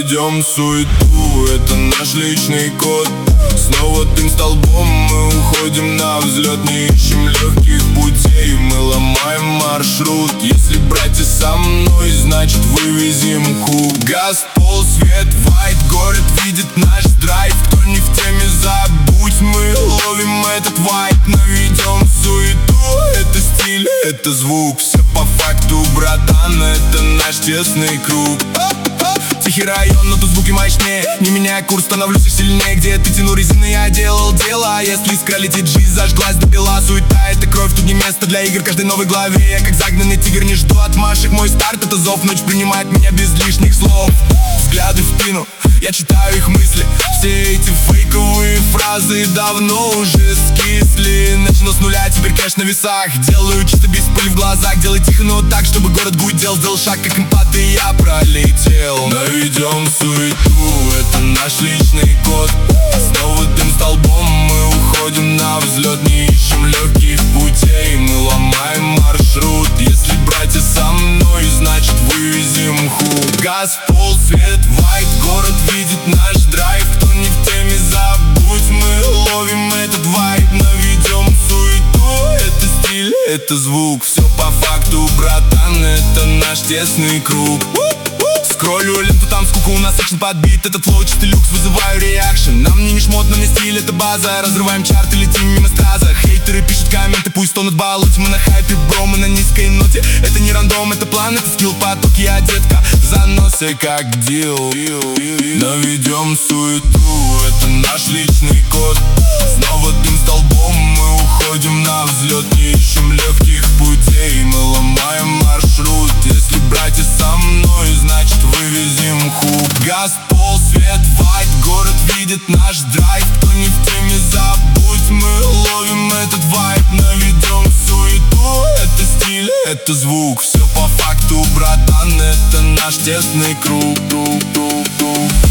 Наведем суету, это наш личный код. Снова дым столбом, мы уходим на взлет. Не ищем легких путей, мы ломаем маршрут. Если братья со мной, значит вывезем хук. Газ, пол, свет, вайт, город видит наш драйв. Кто не в теме, забудь, мы ловим этот вайб. Наведем суету, это стиль, это звук. Все по факту, братан, это наш тесный круг. Тихий район, но тут звуки мощнее. Не меняя курс, становлюсь все сильнее. Где ты тянул резины, я делал дело. А если искра летит, жизнь зажглась до бела. Суета — это кровь, тут не место для игр. Каждой новой главе я как загнанный тигр, не жду отмашек. Мой старт — это зов, ночь принимает меня без лишних слов. Взгляды в спину, я читаю их мысли. Все эти фейковые фразы давно уже скисли. Начну с нуля, теперь кэш на весах. Делаю чисто без пыли в глазах. Делай тихо, но так, чтобы город гудел. Сделал шаг, как импат, и я пролетел. Наведем суету, это наш личный код. Снова дым столбом, мы уходим на взлет. Не ищем легких путей, мы ломаем маршрут. Если братья со мной, значит вывезем хук. Газ, пол, свет, вайт, город видит наш драйв. Кто не в теме, забудь, мы ловим этот вайб. Наведем суету, это стиль, это звук. Все по факту, братан, это наш тесный круг. Скроллю ленту, там скука, у нас экшен подбит. Этот флоу чистый люкс, вызываю реакшн. Нам не шмот, но не стиль, это база. Разрываем чарты, летим мимо страза. Хейтеры пишут комменты, пусть тонут в болоте. Мы на хайпе, бро, мы на низкой ноте. Это не рандом, это план, это скилл, поток. Я детка в заносе, как дил. Наведем суету, это наш личный код. Снова дым столбом, мы уходим на взлет. Не ищем легких путей, мы ломаем маршрут. Если братья со мной, значит вывезем хук. Газ, пол, свет, вайт, город видит наш драйв. Кто не в теме, забудь, мы ловим этот вайб. Наведем суету, это стиль, это звук. Все по факту, братан, это наш тесный круг.